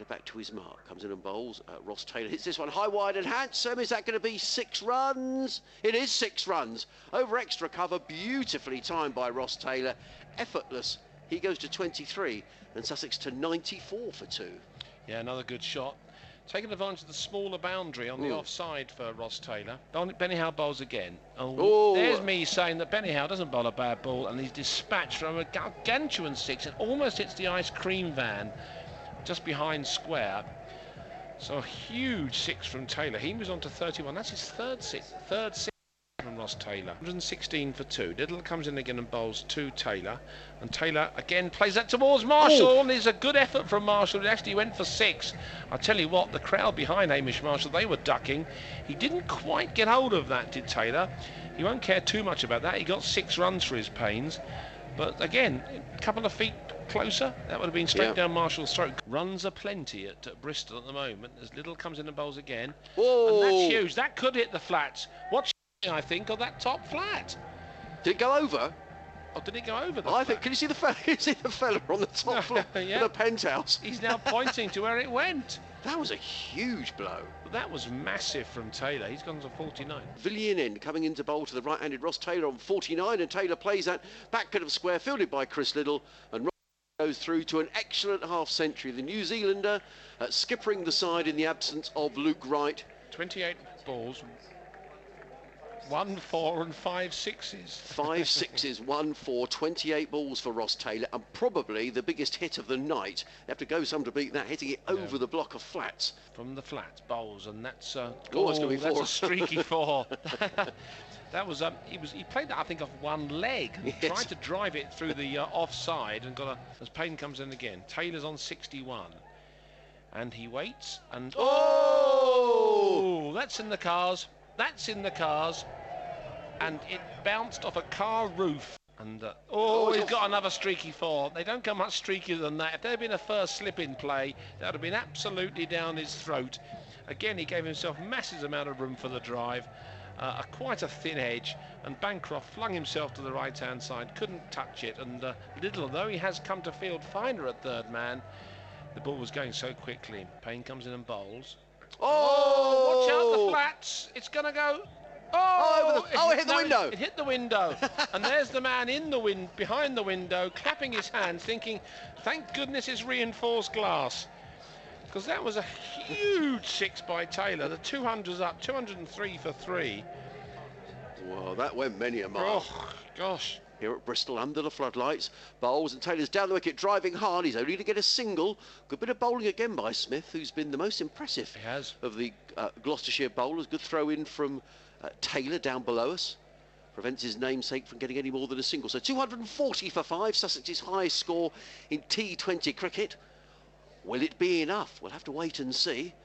back to his mark, comes in and bowls. Ross Taylor hits this one high, wide and handsome. Is that going to be 6 runs? It is 6 runs. Over extra cover, beautifully timed by Ross Taylor. Effortless. He goes to 23 and Sussex to 94 for 2. Yeah, another good shot. Taking advantage of the smaller boundary on the offside for Ross Taylor. Benny Howe bowls again. There's me saying that Benny Howe doesn't bowl a bad ball, and he's dispatched from a gargantuan 6. It almost hits the ice cream van just behind square. So a huge 6 from Taylor. He moves on to 31. That's his third six from Ross Taylor. 116 for 2. Liddell comes in again and bowls to Taylor, and Taylor again plays that towards Marshall. And there's a good effort from Marshall. It actually went for 6. I tell you what, the crowd behind Hamish Marshall, they were ducking. He didn't quite get hold of that, did Taylor. He won't care too much about that. He got 6 runs for his pains, but again, a couple of feet closer, that would have been straight down Marshall's throat. Runs are plenty at Bristol at the moment as Liddell comes in and bowls again. And that's huge. That could hit the flats. What's I think of that top flat? Did it go over? Oh, did it go over the I flat? think. Can you see the fella? Can you see the fella on the top floor of the penthouse? He's now pointing to where it went. That was a huge blow. That was massive from Taylor. He's gone to 49. Villianen coming into bowl to the right-handed Ross Taylor on 49, and Taylor plays that back bit of square, fielded by Chris Liddell, and Ross goes through to an excellent half-century. The New Zealander skippering the side in the absence of Luke Wright. 28 balls. 1 4 and 5 6s. 5 6s, 1 4, 28 balls for Ross Taylor, and probably the biggest hit of the night. They have to go some to beat that, hitting it over the block of flats. From the flats, bowls, and that's it's gonna be 4. That's a streaky 4. That was he played that I think off one leg. Yes. Tried to drive it through the offside and as Payne comes in again. Taylor's on 61. And he waits and that's in the cars. That's in the cars. And it bounced off a car roof. And he's got another streaky 4. They don't come much streakier than that. If there had been a first slip in play, that would have been absolutely down his throat. Again, he gave himself massive amount of room for the drive. Quite a thin edge, and Bancroft flung himself to the right-hand side, couldn't touch it. And Liddell, though he has come to field finer at third man, the ball was going so quickly. Payne comes in and bowls. Watch out the flats. It's going to go. It hit the window. It hit the window. And there's the man in the behind the window, clapping his hands, thinking, thank goodness it's reinforced glass. Because that was a huge 6 by Taylor. The 200's up, 203 for 3. Well, that went many a mile. Oh, gosh. Here at Bristol, under the floodlights, bowls, and Taylor's down the wicket, driving hard. He's only to get a single. Good bit of bowling again by Smith, who's been the most impressive of the Gloucestershire bowlers. Good throw in from Taylor down below us. Prevents his namesake from getting any more than a single. So 240 for 5, Sussex's highest score in T20 cricket. Will it be enough? We'll have to wait and see.